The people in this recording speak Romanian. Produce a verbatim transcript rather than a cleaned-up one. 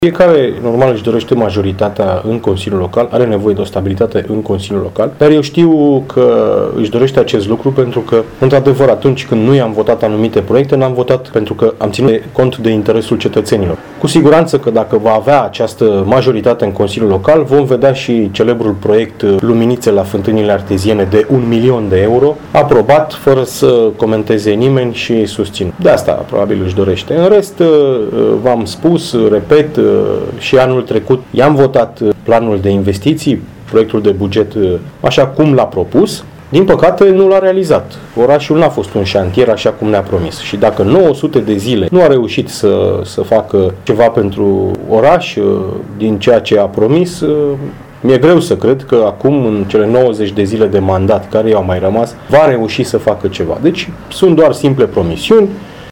Fiecare, normal, își dorește majoritatea în Consiliul Local, are nevoie de o stabilitate în Consiliul Local, dar eu știu că își dorește acest lucru pentru că, într-adevăr, atunci când nu i-am votat anumite proiecte, n-am votat pentru că am ținut cont de interesul cetățenilor. Cu siguranță că dacă va avea această majoritate în Consiliul Local, vom vedea și celebrul proiect Luminițe la fântânile arteziene de un milion de euro, aprobat fără să comenteze nimeni și susținut. De asta probabil își dorește. În rest, v-am spus, repet, și anul trecut i-am votat planul de investiții, proiectul de buget așa cum l-a propus. Din păcate nu l-a realizat. Orașul n-a fost un șantier așa cum ne-a promis. Și dacă nouă sute de zile nu a reușit să, să facă ceva pentru oraș din ceea ce a promis, mi-e greu să cred că acum, în cele nouăzeci de zile de mandat care i-au mai rămas, va reuși să facă ceva. Deci sunt doar simple promisiuni.